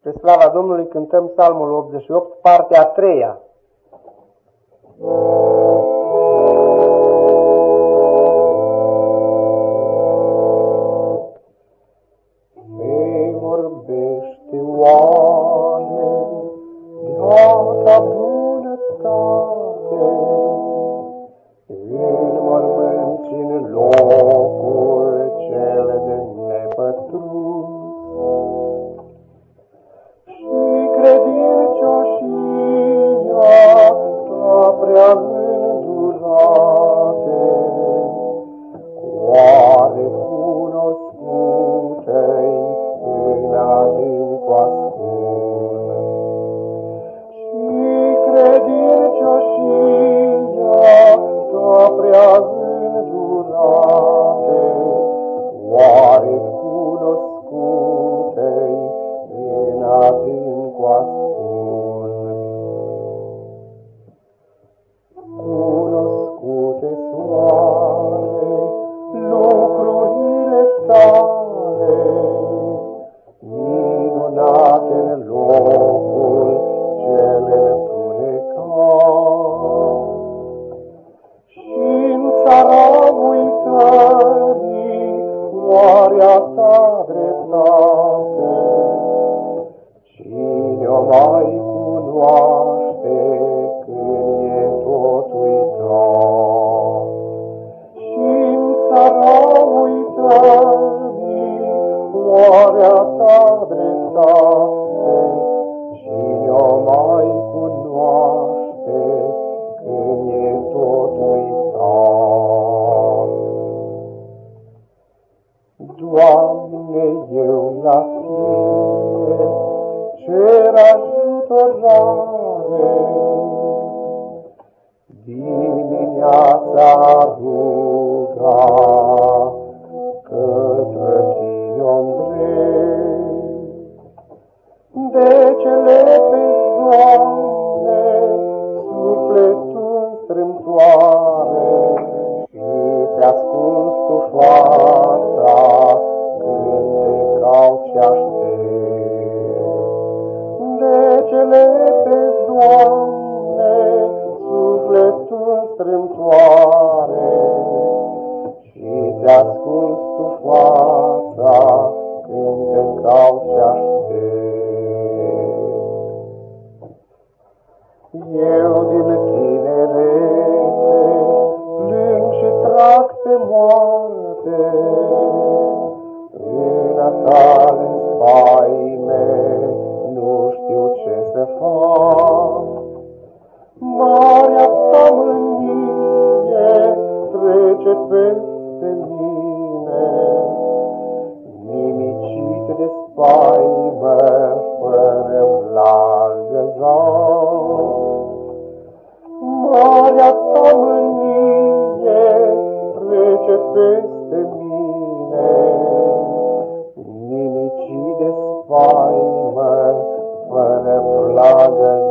Spre slava Domnului cântăm Psalmul 88, partea a treia. Se vorbește oameni de-ata bunătate, în mormânt și în locul cel de nepătruns. Credincioșia ta prea îndurate, oare cunoscute-i în adânc ascuns. Și credincioșia ta prea îndurate, oare cunoscute-i în adânc ascuns. Lucrurile tale, minunate în locul cel întunecat, și-n țara uitării oarea ta dreptate, cine-o mai cunoaște când e tot uitat? Și-n țara uitării oarea ta dreptate, cine-o mai cunoaște când e tot uitat? Doamne, eu la Tine cer ajutorare, dimineața ruga către Tine-o-mi drept. De cele pe Doamne sufletul strâmtoare, și ți-ascuns tu fața când te caut și aștept. De cele pe Doamne sufletul strâmtoare, și ți-ascuns tu fața când te caut și aștept. Eu din tinerețe plâng și trag pe moarte, în a tale spaime nu știu ce să fac. Marea ta mânie trece peste mine, nimicit de spaimă fără vlagăzat. Marea ta mânie trece peste mine, nimicit de spaimă fără vlagăzat.